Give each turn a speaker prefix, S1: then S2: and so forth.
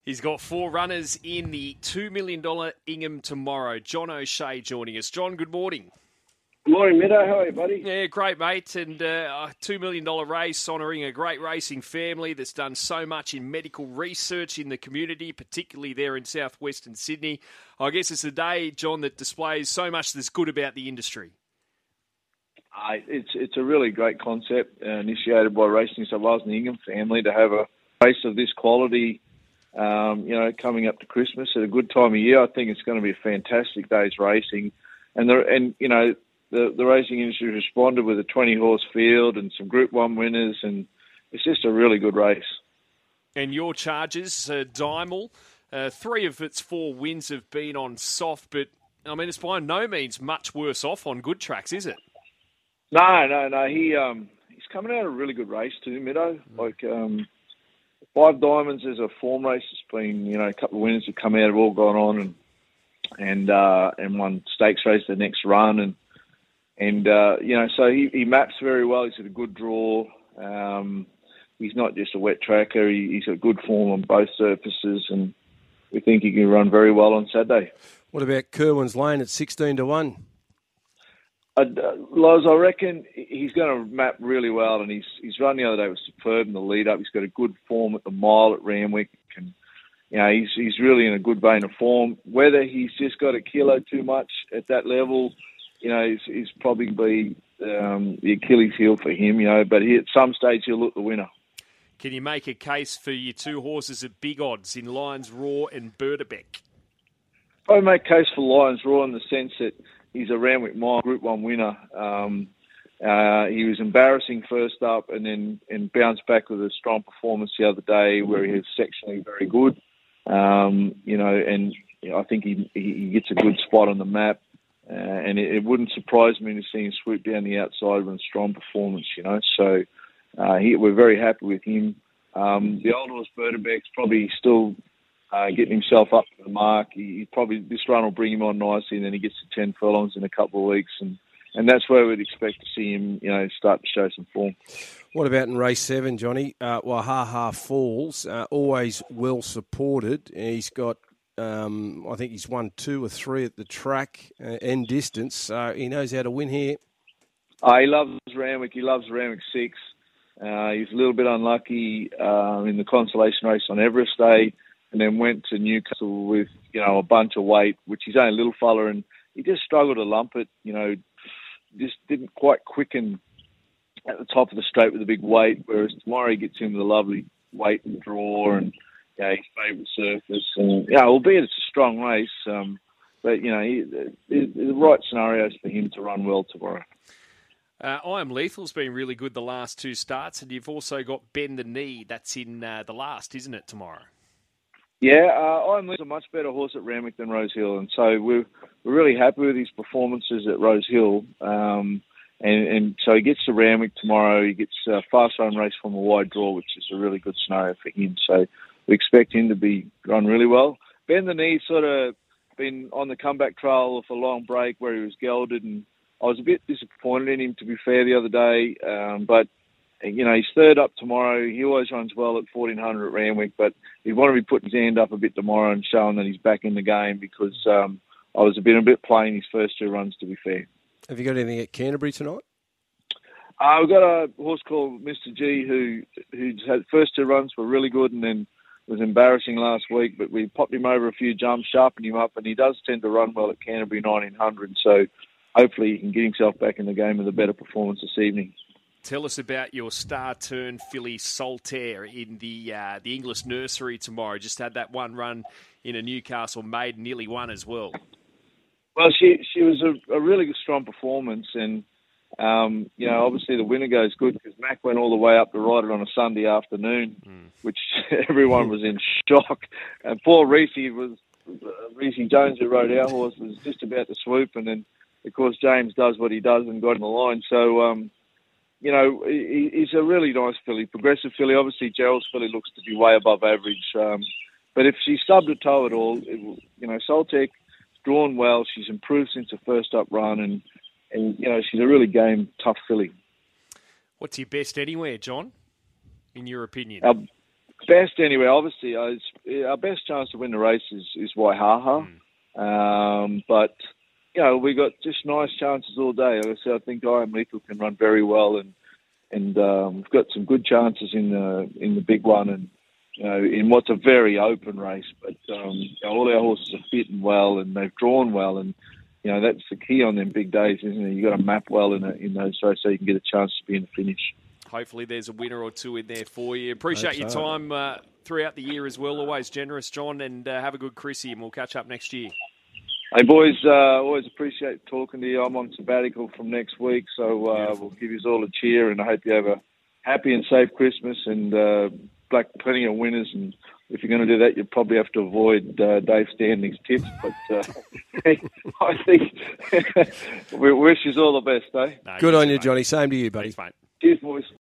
S1: He's got 4 runners in the $2 million Ingham tomorrow. John O'Shea joining us. John, good morning.
S2: Good morning, Meadow. How are you, buddy?
S1: Yeah, great, mate. And a $2 million race honouring a great racing family that's done so much in medical research in the community, particularly there in southwestern Sydney. I guess it's a day, John, that displays so much that's good about the industry.
S2: It's a really great concept initiated by Racing New South Wales and the Ingham family to have a race of this quality, coming up to Christmas at a good time of year. I think it's going to be a fantastic day's racing. The racing industry responded with a 20-horse field and some Group 1 winners, and it's just a really good race.
S1: And your charges, Dymel, 3 of its 4 wins have been on soft, but, I mean, it's by no means much worse off on good tracks, is it?
S2: No. He's coming out of a really good race too, Meadow. Five Diamonds is a form race. It's been, a couple of winners have come out, have all gone on and won stakes race the next run. So he maps very well. He's had a good draw. He's not just a wet tracker. He's got good form on both surfaces, and we think he can run very well on Saturday.
S3: What about Kerwin's Lane at 16-1?
S2: Loz, I reckon he's going to map really well, and his run the other day was superb in the lead-up. He's got a good form at the mile at Randwick, and he's really in a good vein of form. Whether he's just got a kilo too much at that level, is probably the Achilles heel for him, but at some stage he'll look the winner.
S1: Can you make a case for your 2 horses at big odds in Lions Raw and Berdebeck?
S2: I make a case for Lions Raw in the sense that he's a Randwick Mile Group 1 winner. He was embarrassing first up and bounced back with a strong performance the other day where he was sectionally very good. I think he gets a good spot on the map. And it wouldn't surprise me to see him swoop down the outside with a strong performance, So we're very happy with him. The old horse Berdebeck's probably still getting himself up to the mark. This run will bring him on nicely, and then he gets to 10 furlongs in a couple of weeks, and that's where we'd expect to see him, start to show some form.
S3: What about in race 7, Johnny? Wahaha Falls, always well supported. He's got, I think he's won 2 or 3 at the track and distance. He knows how to win here.
S2: He loves Randwick. He loves Randwick 6. He's a little bit unlucky in the consolation race on Everest Day, and then went to Newcastle with, a bunch of weight, which he's only a little fella, and he just struggled to lump it, just didn't quite quicken at the top of the straight with a big weight, whereas tomorrow he gets in with a lovely weight and draw and his favourite surface. And, albeit it's a strong race, but, the right scenarios for him to run well tomorrow.
S1: I Am Lethal's been really good the last 2 starts, and you've also got Bend the Knee. That's in the last, isn't it, tomorrow?
S2: Yeah, I Am Lethal's a much better horse at Randwick than Rosehill, and so we're really happy with his performances at Rosehill. And so he gets to Randwick tomorrow. He gets a fast run race from a wide draw, which is a really good scenario for him. So we expect him to run really well. Bend the Knee sort of been on the comeback trail for a long break where he was gelded, and I was a bit disappointed in him, to be fair, the other day. But, he's third up tomorrow. He always runs well at 1400 at Randwick, but he'd want to be putting his hand up a bit tomorrow and showing that he's back in the game because I was a bit plain his first 2 runs, to be fair.
S3: Have you got anything at Canterbury tonight?
S2: We've got a horse called Mr. G who's had first 2 runs were really good and then was embarrassing last week, but we popped him over a few jumps, sharpened him up, and he does tend to run well at Canterbury 1900, so hopefully he can get himself back in the game with a better performance this evening.
S1: Tell us about your star turn filly Solitaire in the English Nursery tomorrow. Just had that 1 run in a Newcastle maiden, nearly won as well.
S2: Well, she was a really strong performance, and obviously the winner goes good because Mac went all the way up to ride it on a Sunday afternoon, which everyone was in shock. And poor Reese Jones, who rode our horse, was just about to swoop, and then of course James does what he does and got in the line. So he's a really nice filly, progressive filly. Obviously Gerald's filly looks to be way above average, but if she stubbed a toe at all, Soltec drawn well. She's improved since her first up run, and she's a really game tough filly.
S1: What's your best anywhere, John? In your opinion?
S2: Best anyway. Obviously, our best chance to win the race is Waihaha. But we got just nice chances all day. Like I said, I think I Am Lethal can run very well, and we've got some good chances in the big one, and in what's a very open race. But all our horses are fit and well, and they've drawn well, and that's the key on them big days, isn't it? You got to map well in those races so you can get a chance to be in the finish.
S1: Hopefully there's a winner or two in there for you. Appreciate your time throughout the year as well. Always generous, John, and have a good Chrissy, and we'll catch up next year.
S2: Hey, boys, always appreciate talking to you. I'm on sabbatical from next week, so we'll give you all a cheer, and I hope you have a happy and safe Christmas, and plenty of winners. And if you're going to do that, you'll probably have to avoid Dave Standing's tips. But I think we wish you all the best, eh?
S3: Good on you, Johnny. Same to you, buddy.
S1: Thanks, mate.
S2: Cheers, boys.